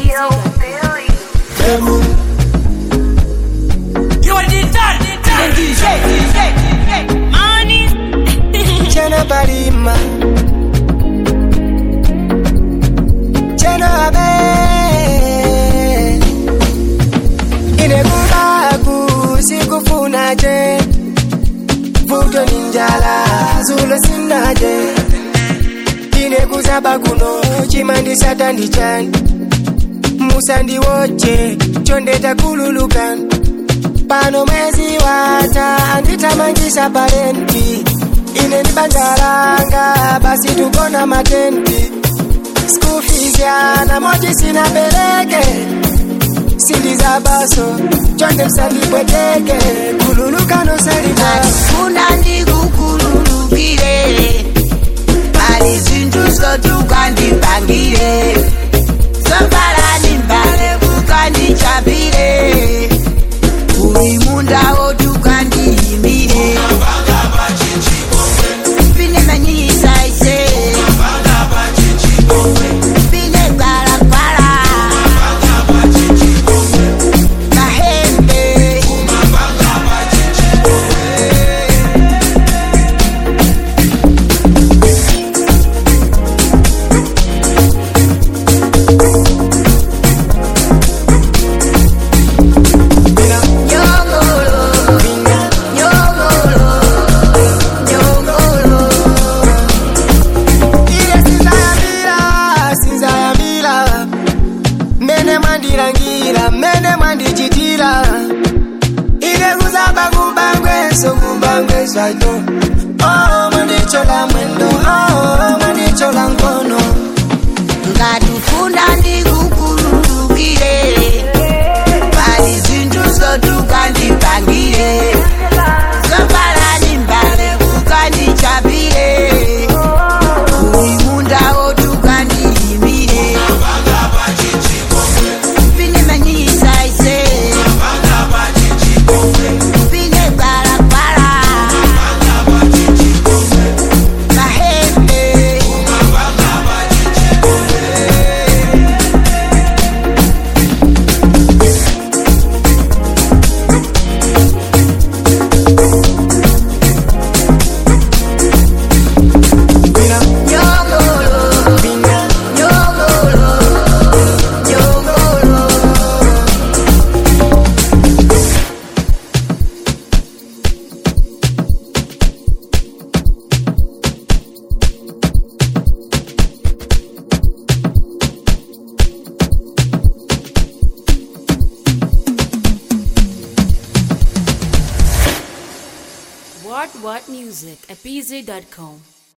You are the DJ. Money. Chena Barima. Chena Abe. Inekubaku sikufuna je. Vuto ninjala zulo sinaje. Inekuzaba kuno chimandi satandi chan. Musandi woche chonde takululukan. Pano mezi wata anditamangisha parenti. Ine ni bangaranga basi tukona matenti. School fees yana moji sina peleke. Sindi za baso chonde msandi pweteke. Kululuka no salima Funa ndigu kululukile Bali zintu sotu kandi bangile Sopala nimbale kukandi chapile Uri munda otu kandi imile Pine manyisa ise Pine kwala kwala Mahembe mene mandichitira ine kuzaba kubangwe so kubangwe shaito oh mandichola mwendo oh mandichola ngono ngatufunda ndikukululukile Bali zintu sotu kandi bangile Sopala nimbale kukandi chapile Uri munda otu kandi imile Pine manyisa ise Pine kwala kwala Mahembe What music at pz.com.